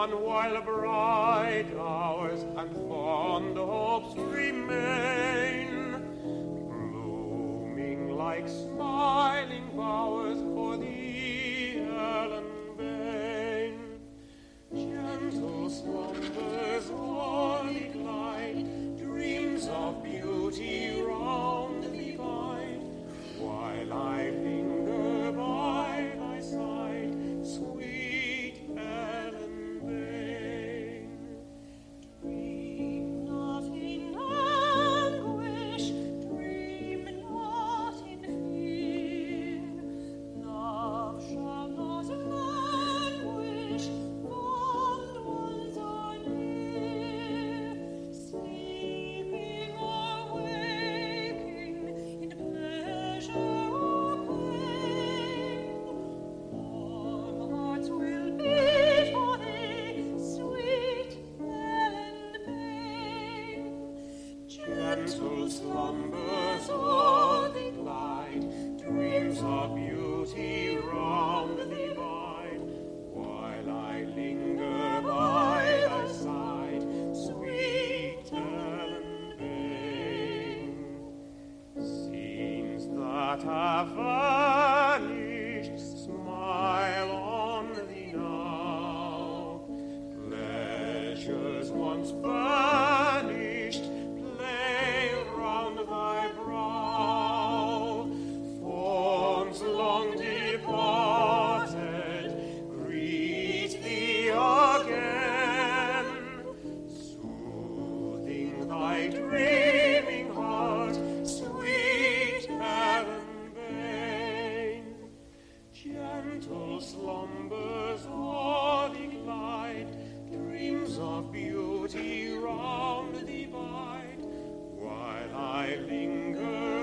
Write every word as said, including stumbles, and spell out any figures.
on while bright hours and fond hopes remain, blooming like smiling bowers for thee, Ellen Vain. Gentle slumbers only glide, dreams of beauty round thee bide, while I linger by thy side, sweet Ellen Vain. Dream not in anguish, dream not in fear. Love shall not languish, fond ones are near. Sleeping or waking, in pleasure or pain, warm hearts will beat for thee, sweet Ellen Vain. Gentle slumbers o'er thee glide, dreams of beauty round thee bide, while I linger by thy side, sweet Ellen Vain. Scenes that have vanished smile on thee now, pleasures once banished play round thy brow. Forms long departed greet thee again, soothing thy dreaming heart, sweet Ellen Vain. Gentle slumbers o'er thee glide, dreams of beauty round thee bide, while I linger